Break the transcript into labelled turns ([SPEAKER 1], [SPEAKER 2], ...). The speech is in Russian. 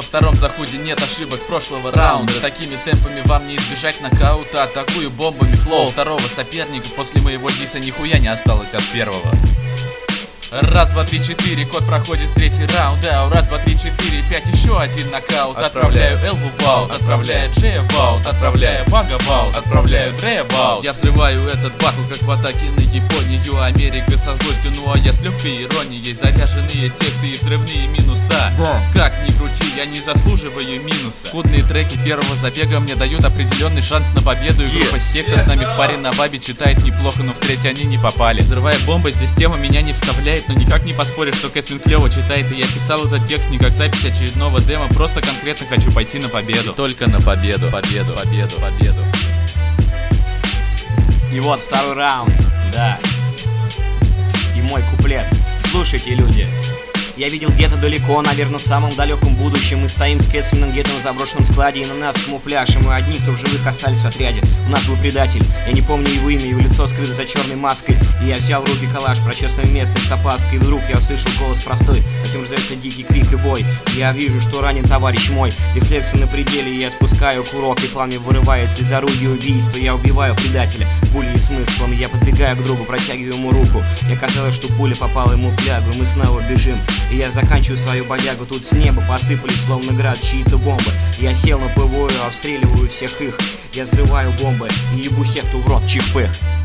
[SPEAKER 1] Во втором заходе нет ошибок прошлого раунда. Такими темпами вам не избежать нокаута. Атакую бомбами флоу второго соперника. После моего диса нихуя не осталось от первого. Раз, два, три, четыре, кот проходит третий раунд. Ау, раз, два, три, четыре, пять, еще один нокаут. Отправляю Элву в аут, отправляю Джея в аут, отправляю Мага в аут, отправляю Дрея в аут. Я взрываю этот батл, как в атаке на Японию. Америка со злостью, ну а я с легкой иронией. Заряженные тексты и взрывные минуса. Как ни крути, я не заслуживаю минуса. Скудные треки первого забега мне дают определенный шанс на победу. И группа секта с нами в паре на бабе читает неплохо, но в треть они не попали. Взрывая бомба, здесь тема меня не вставляет. Но никак не поспоришь, что Кэслин клево читает. И я писал этот текст не как запись очередного демо. Просто конкретно хочу пойти на победу. Только на победу, победу, победу, победу.
[SPEAKER 2] И вот второй раунд, да. И мой куплет. Слушайте, люди. Я видел где-то далеко, наверное, в самом далеком будущем. Мы стоим с Кэсмином где-то на заброшенном складе, и на нас камуфляж, и мы одни, кто в живых остались в отряде. У нас был предатель, я не помню его имя, его лицо скрыто за черной маской. И я взял в руки калаш, прочесывая местность с опаской. И вдруг я услышал голос простой, затем раздается дикий крик и вой. Я вижу, что ранен товарищ мой, рефлексы на пределе, и я спускаю курок, и пламя вырывается из орудия убийства. Я убиваю предателя пулей и смыслом, я подбегаю к другу, протягиваю ему руку. Я казалось, что пуля попала ему в флягу, и мы снова бежим. И я заканчиваю свою бодягу, тут с неба посыпались словно град чьи-то бомбы. Я сел на ПВО, обстреливаю всех их. Я взрываю бомбы и ебу секту в рот, чих-пых.